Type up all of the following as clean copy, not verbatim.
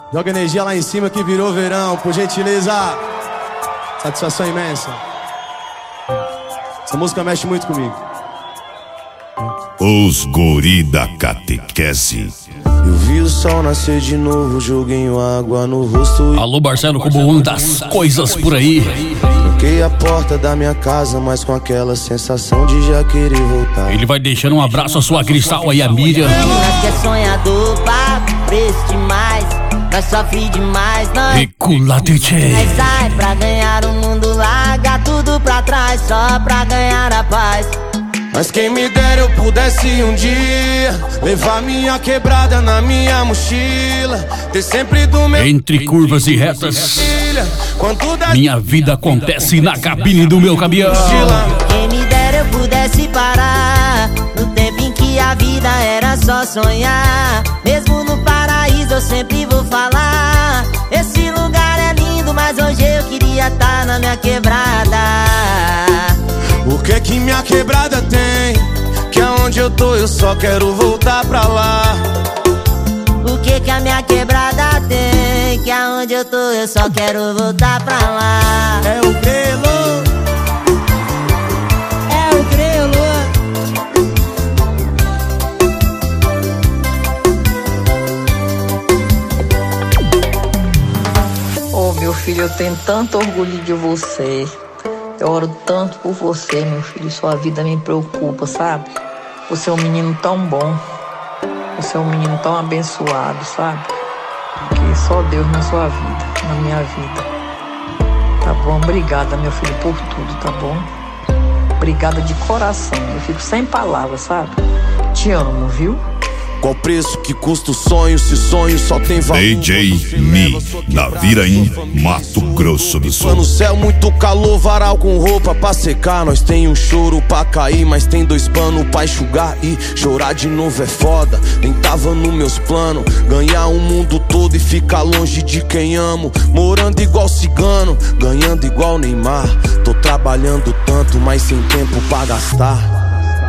Joga energia lá em cima que virou verão, por gentileza. Satisfação imensa. Essa música mexe muito comigo. Os guri da catequese. Eu vi o sol nascer de novo, joguei água no rosto. Alô, Marcelo, como uma das coisas por aí. Tranquei a porta da minha casa, mas com aquela sensação de já querer voltar. Ele vai deixando um abraço à sua Cristal e a Miriam. Nós que é sonhador, papo, preço demais. Nós sofre demais, nós Recula, DJ. Nós sai pra ganhar o mundo, larga tudo pra trás, só pra ganhar a paz. Mas quem me dera eu pudesse um dia levar minha quebrada na minha mochila, ter sempre do meu Entre curvas e retas, minha vida acontece na cabine do meu caminhão. Quem me dera eu pudesse parar no tempo em que a vida era só sonhar. Mesmo no paraíso eu sempre vou falar, esse lugar é lindo, mas hoje eu queria estar na minha quebrada. O que que minha quebrada tem? Que aonde eu tô eu só quero voltar pra lá. O que que a minha quebrada tem? Que aonde eu tô eu só quero voltar pra lá. É o Grelo. É o Grelo. Oh, meu filho, eu tenho tanto orgulho de você. Eu oro tanto por você, meu filho. Sua vida me preocupa, sabe? Você é um menino tão bom. Você é um menino tão abençoado, sabe? Que só Deus na sua vida, na minha vida. Tá bom? Obrigada, meu filho, por tudo, tá bom? Obrigada de coração. Eu fico sem palavras, sabe? Te amo, viu? Qual preço que custa o sonho, se sonho só tem valor? DJ Mi, na Viraim, Mato Grosso do Sul. No céu muito calor, varal com roupa pra secar. Nós tem um choro pra cair, mas tem dois panos pra enxugar. E chorar de novo é foda, nem tava nos meus planos. Ganhar o mundo todo e ficar longe de quem amo. Morando igual cigano, ganhando igual Neymar. Tô trabalhando tanto, mas sem tempo pra gastar.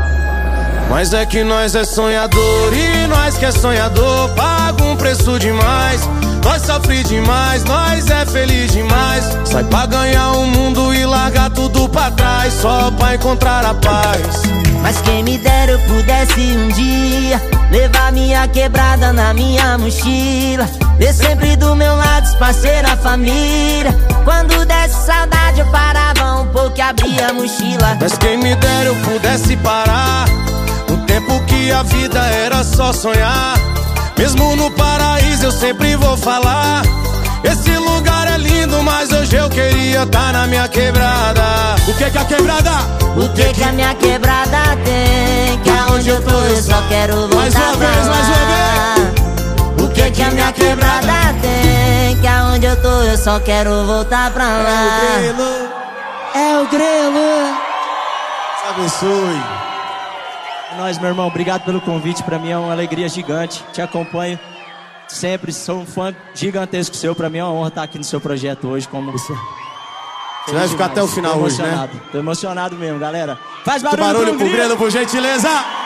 Mas é que nós é sonhador e nós que é sonhador paga um preço demais. Nós sofre demais, nós é feliz demais. Sai pra ganhar o mundo e largar tudo pra trás, só pra encontrar a paz. Mas quem me dera eu pudesse um dia levar minha quebrada na minha mochila, ter sempre do meu lado os parceiros, a família. Quando desse saudade eu parava um pouco e abria a mochila. Mas quem me dera eu pudesse parar no tempo que a vida era só sonhar. Mesmo no paraíso eu sempre vou falar, esse lugar é lindo, mas hoje eu queria estar na minha quebrada. O que que a quebrada? O que que a minha quebrada tem? Que aonde eu tô eu só quero voltar Mais uma pra vez, lá. mais uma O que que a minha quebrada tem? Que aonde eu tô eu só quero voltar pra lá. É o Grelo. Deus abençoe. É nóis, meu irmão. Obrigado pelo convite. Pra mim é uma alegria gigante. Te acompanho sempre. Sou um fã gigantesco seu. Pra mim é uma honra estar aqui no seu projeto hoje. Como você vai ficar até o final hoje, né? Tô emocionado mesmo, galera. Faz Barulho pro pro Grelo, por gentileza.